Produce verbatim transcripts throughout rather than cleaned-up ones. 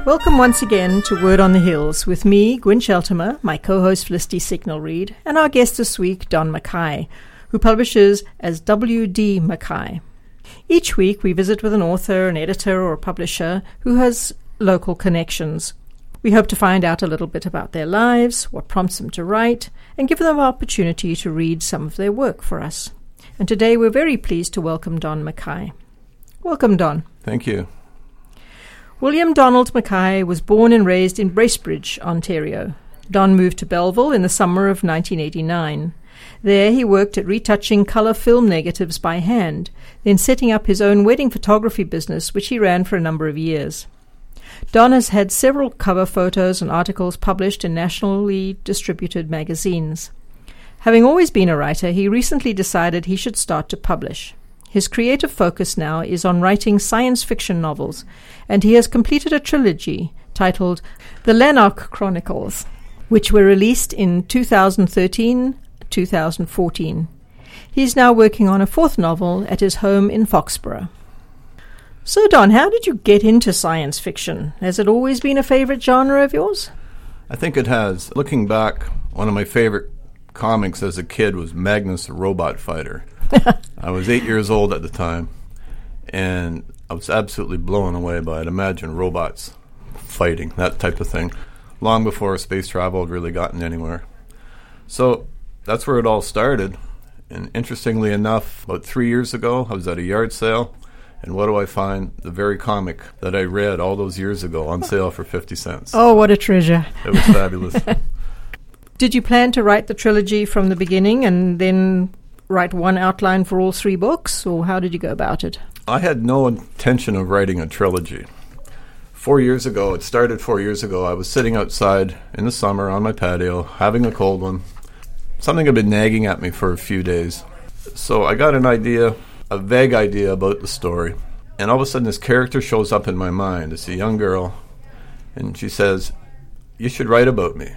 Welcome once again to Word on the Hills with me, Gwyn Sheltimer, my co-host Felicity Signal Reed, and our guest this week, Don Mackay, who publishes as W D Mackay. Each week we visit with an author, an editor, or a publisher who has local connections. We hope to find out a little bit about their lives, what prompts them to write, and give them an opportunity to read some of their work for us. And today we're very pleased to welcome Don Mackay. Welcome, Don. Thank you. William Donald Mackay was born and raised in Bracebridge, Ontario. Don moved to Belleville in the summer of nineteen eighty-nine. There he worked at retouching colour film negatives by hand, then setting up his own wedding photography business, which he ran for a number of years. Don has had several cover photos and articles published in nationally distributed magazines. Having always been a writer, he recently decided he should start to publish. His creative focus now is on writing science fiction novels, and he has completed a trilogy titled The Lanark Chronicles, which were released in two thousand thirteen to two thousand fourteen. He is now working on a fourth novel at his home in Foxborough. So, Don, how did you get into science fiction? Has it always been a favorite genre of yours? I think it has. Looking back, one of my favorite comics as a kid was Magnus the Robot Fighter. I was eight years old at the time, and I was absolutely blown away by it. Imagine robots fighting, that type of thing, long before space travel had really gotten anywhere. So that's where it all started. And interestingly enough, about three years ago, I was at a yard sale, and what do I find? The very comic that I read all those years ago on sale for fifty cents. Oh, what a treasure. It was fabulous. Did you plan to write the trilogy from the beginning and then write one outline for all three books, or how did you go about it? I had no intention of writing a trilogy. Four years ago, it started four years ago, I was sitting outside in the summer on my patio, having a cold one. Something had been nagging at me for a few days. So I got an idea, a vague idea about the story, and all of a sudden this character shows up in my mind. It's a young girl, and she says, "You should write about me."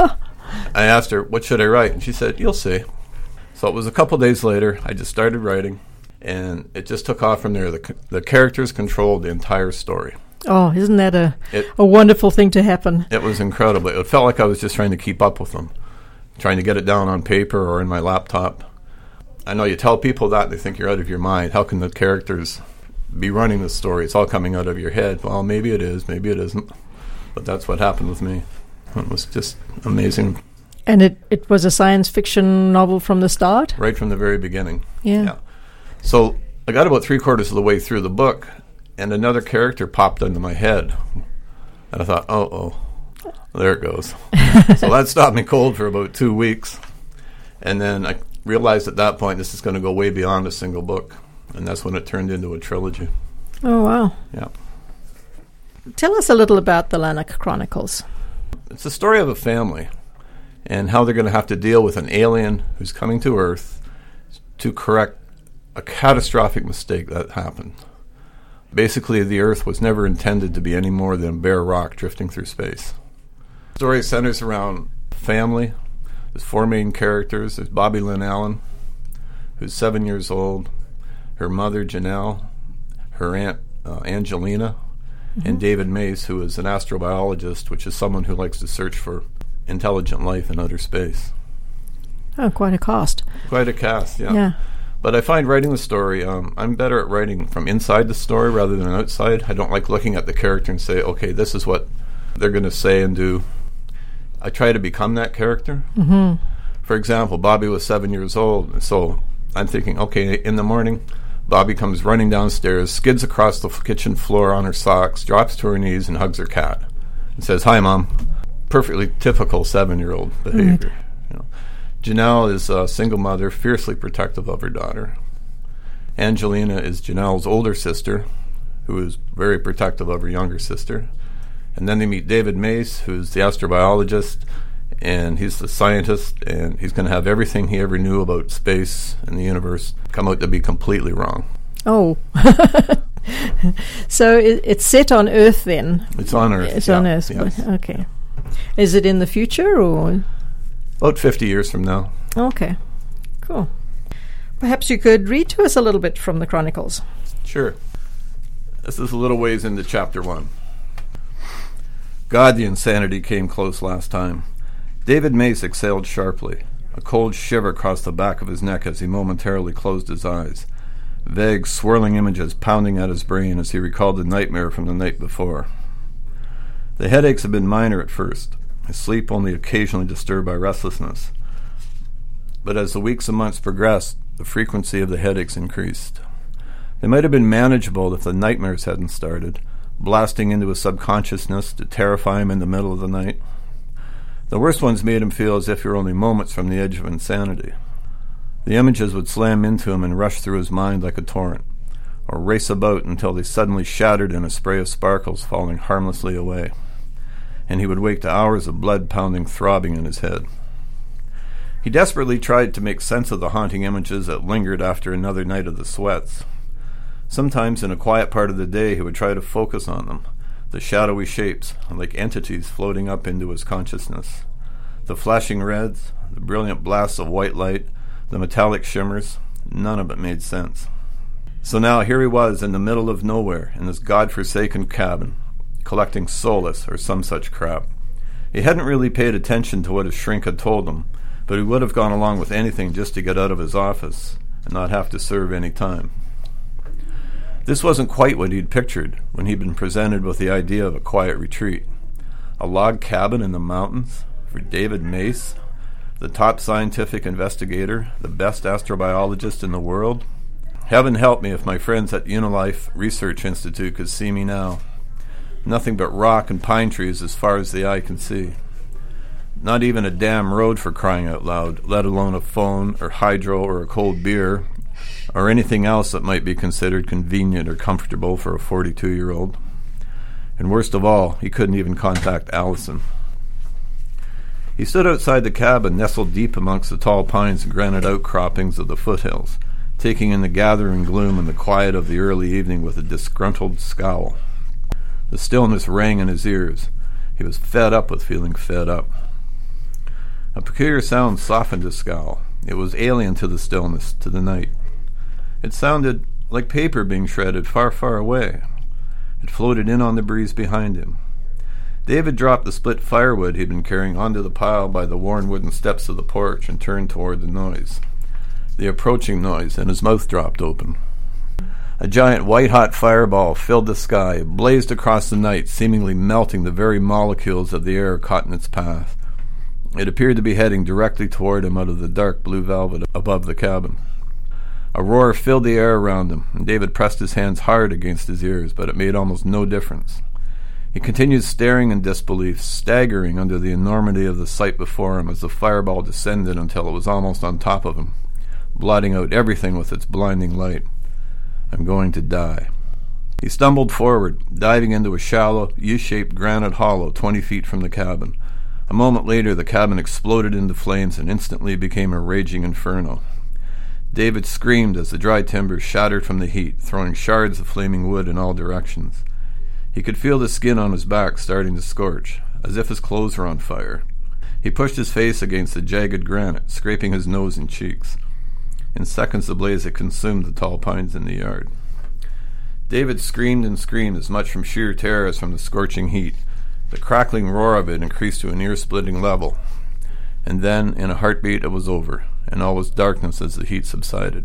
I asked her, "What should I write?" And she said, "You'll see." So it was a couple days later, I just started writing, and it just took off from there. The, the characters controlled the entire story. Oh, isn't that a, it, a wonderful thing to happen? It was incredible. It felt like I was just trying to keep up with them, trying to get it down on paper or in my laptop. I know you tell people that, and they think you're out of your mind. How can the characters be running the story? It's all coming out of your head. Well, maybe it is, maybe it isn't. But that's what happened with me. It was just amazing. And it, it was a science fiction novel from the start? Right from the very beginning. Yeah. yeah. So I got about three quarters of the way through the book, and another character popped into my head. And I thought, oh, oh, there it goes. So that stopped me cold for about two weeks. And then I realized at that point this is going to go way beyond a single book. And that's when it turned into a trilogy. Oh, wow. Yeah. Tell us a little about the Lanark Chronicles. It's the story of a family and how they're going to have to deal with an alien who's coming to Earth to correct a catastrophic mistake that happened. Basically, the Earth was never intended to be any more than a bare rock drifting through space. The story centers around family. There's four main characters. There's Bobby Lynn Allen, who's seven years old, her mother, Janelle, her aunt, uh, Angelina, mm-hmm. and David Mace, who is an astrobiologist, which is someone who likes to search for intelligent life in outer space. Oh, quite a cast. Quite a cast, yeah. Yeah. But I find writing the story, um, I'm better at writing from inside the story rather than outside. I don't like looking at the character and say, okay, this is what they're going to say and do. I try to become that character. Mm-hmm. For example, Bobby was seven years old, so I'm thinking, okay, in the morning, Bobby comes running downstairs, skids across the f- kitchen floor on her socks, drops to her knees, and hugs her cat, and says, "Hi, Mom." Perfectly typical seven-year-old behavior. Right. You know. Janelle is a single mother, fiercely protective of her daughter. Angelina is Janelle's older sister, who is very protective of her younger sister. And then they meet David Mace, who's the astrobiologist, and he's the scientist, and he's going to have everything he ever knew about space and the universe come out to be completely wrong. Oh. So it, it's set on Earth then? It's on Earth. It's yeah, on Earth. yes. Okay. Is it in the future or? About fifty years from now. Okay. Cool. Perhaps you could read to us a little bit from the Chronicles. Sure. This is a little ways into chapter one. God, the insanity came close last time. David Mace exhaled sharply. A cold shiver crossed the back of his neck as he momentarily closed his eyes. Vague, swirling images pounding at his brain as he recalled the nightmare from the night before. The headaches had been minor at first, his sleep only occasionally disturbed by restlessness. But as the weeks and months progressed, the frequency of the headaches increased. They might have been manageable if the nightmares hadn't started, blasting into his subconsciousness to terrify him in the middle of the night. The worst ones made him feel as if he were only moments from the edge of insanity. The images would slam into him and rush through his mind like a torrent, or race about until they suddenly shattered in a spray of sparkles falling harmlessly away, and he would wake to hours of blood-pounding throbbing in his head. He desperately tried to make sense of the haunting images that lingered after another night of the sweats. Sometimes in a quiet part of the day he would try to focus on them, the shadowy shapes, like entities floating up into his consciousness. The flashing reds, the brilliant blasts of white light, the metallic shimmers, none of it made sense. So now here he was in the middle of nowhere in this god-forsaken cabin, collecting solace or some such crap. He hadn't really paid attention to what his shrink had told him, but he would have gone along with anything just to get out of his office and not have to serve any time. This wasn't quite what he'd pictured when he'd been presented with the idea of a quiet retreat. A log cabin in the mountains for David Mace, the top scientific investigator, the best astrobiologist in the world. Heaven help me if my friends at Unilife Research Institute could see me now. Nothing but rock and pine trees as far as the eye can see. Not even a damn road for crying out loud, let alone a phone or hydro or a cold beer or anything else that might be considered convenient or comfortable for a forty-two-year-old. And worst of all, he couldn't even contact Allison. He stood outside the cabin, nestled deep amongst the tall pines and granite outcroppings of the foothills, taking in the gathering gloom and the quiet of the early evening with a disgruntled scowl. The stillness rang in his ears. He was fed up with feeling fed up. A peculiar sound softened his scowl. It was alien to the stillness, to the night. It sounded like paper being shredded far, far away. It floated in on the breeze behind him. David dropped the split firewood he'd been carrying onto the pile by the worn wooden steps of the porch and turned toward the noise. The approaching noise, and his mouth dropped open. A giant white-hot fireball filled the sky, blazed across the night, seemingly melting the very molecules of the air caught in its path. It appeared to be heading directly toward him out of the dark blue velvet above the cabin. A roar filled the air around him, and David pressed his hands hard against his ears, but it made almost no difference. He continued staring in disbelief, staggering under the enormity of the sight before him as the fireball descended until it was almost on top of him, blotting out everything with its blinding light. I'm going to die. He stumbled forward, diving into a shallow, U-shaped granite hollow twenty feet from the cabin. A moment later, the cabin exploded into flames and instantly became a raging inferno. David screamed as the dry timbers shattered from the heat, throwing shards of flaming wood in all directions. He could feel the skin on his back starting to scorch, as if his clothes were on fire. He pushed his face against the jagged granite, scraping his nose and cheeks. In seconds the blaze had consumed the tall pines in the yard. David screamed and screamed as much from sheer terror as from the scorching heat. The crackling roar of it increased to an ear-splitting level. And then, in a heartbeat, it was over, and all was darkness as the heat subsided.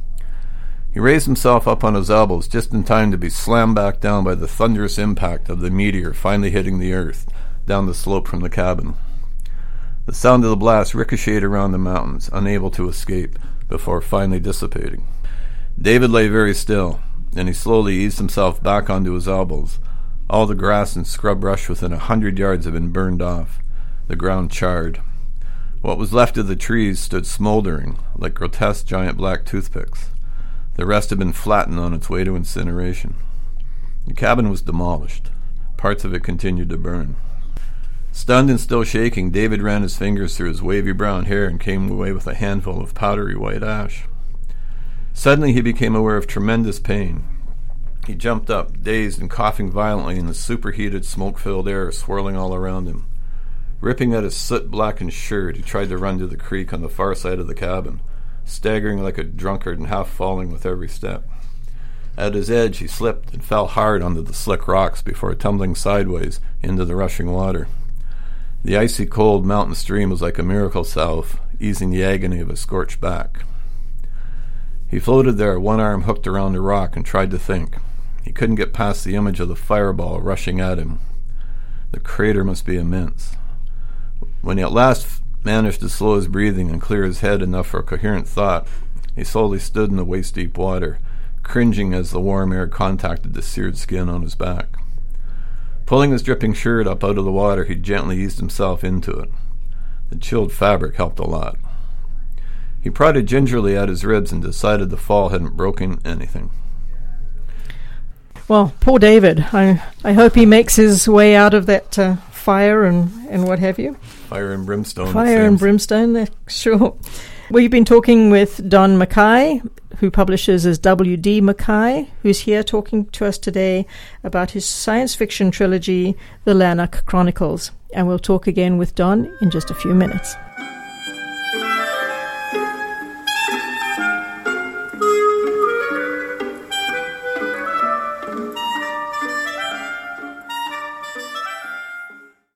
He raised himself up on his elbows just in time to be slammed back down by the thunderous impact of the meteor finally hitting the earth down the slope from the cabin. The sound of the blast ricocheted around the mountains, unable to escape, before finally dissipating. David lay very still, and he slowly eased himself back onto his elbows. All the grass and scrub brush within a hundred yards had been burned off, the ground charred. What was left of the trees stood smoldering, like grotesque giant black toothpicks. The rest had been flattened on its way to incineration. The cabin was demolished. Parts of it continued to burn. Stunned and still shaking, David ran his fingers through his wavy brown hair and came away with a handful of powdery white ash. Suddenly he became aware of tremendous pain. He jumped up, dazed and coughing violently in the superheated, smoke-filled air swirling all around him. Ripping at his soot-blackened shirt, he tried to run to the creek on the far side of the cabin, staggering like a drunkard and half falling with every step. At his edge, he slipped and fell hard onto the slick rocks before tumbling sideways into the rushing water. The icy cold mountain stream was like a miracle salve, easing the agony of his scorched back. He floated there, one arm hooked around a rock, and tried to think. He couldn't get past the image of the fireball rushing at him. The crater must be immense. When he at last managed to slow his breathing and clear his head enough for a coherent thought, he slowly stood in the waist-deep water, cringing as the warm air contacted the seared skin on his back. Pulling his dripping shirt up out of the water, he gently eased himself into it. The chilled fabric helped a lot. He prodded gingerly at his ribs and decided the fall hadn't broken anything. Well, poor David. I I hope he makes his way out of that uh, fire and, and what have you. Fire and brimstone. Fire and brimstone, uh, sure. We've been talking with Don Mackay, who publishes as W D Mackay, who's here talking to us today about his science fiction trilogy, The Lanark Chronicles. And we'll talk again with Don in just a few minutes.